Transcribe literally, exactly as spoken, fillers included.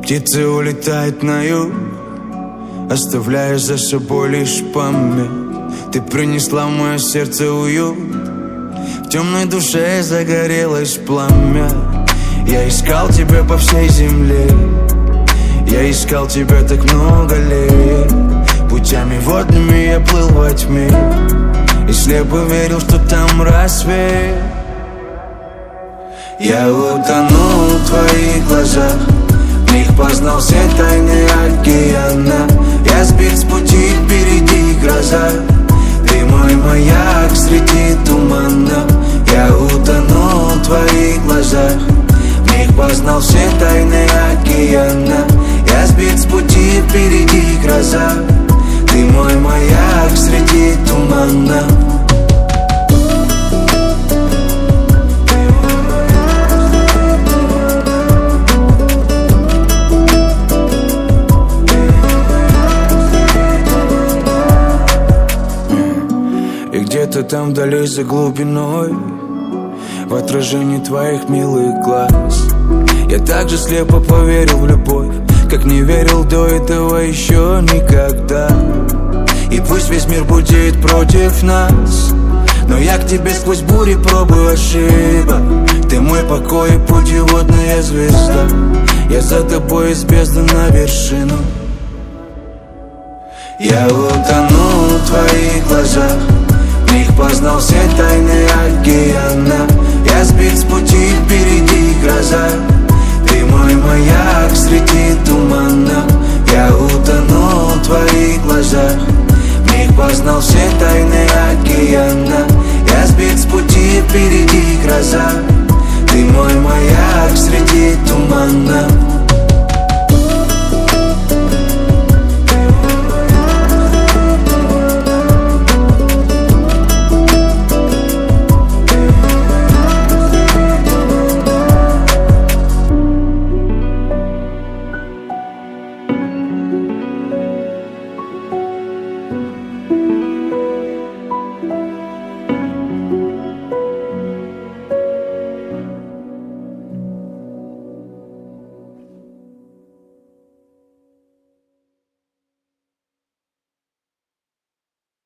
Птицы улетают на юг, оставляя за собой лишь память. Ты принесла в мое сердце уют, в темной душе загорелось пламя. Я искал тебя по всей земле, я искал тебя так много лет. Путями водными я плыл во тьме и слепо верил, что там рассвет. Я утонул в твоих глазах, в них познал все тайны океана. Я сбит с пути, впереди гроза, ты мой маяк среди тумана. Я утонул в твоих глазах, в них познал все тайны океана. Я сбит с пути, впереди гроза, ты мой маяк среди тумана. И где-то там вдали за глубиной, в отражении твоих милых глаз, я так же слепо поверил в любовь, как не верил до этого еще никогда. И пусть весь мир будет против нас, но я к тебе сквозь бури пробую ошибок. Ты мой покой и путеводная звезда, я за тобой из бездны на вершину. Я утонул в твоих глазах, в них познал все тайны океана. Я сбит с пути, впереди гроза, ты мой маяк среди тумана. Я утонул в твоих глазах, в них познал все тайны океана. Я сбит с пути, впереди гроза, ты мой маяк среди тумана.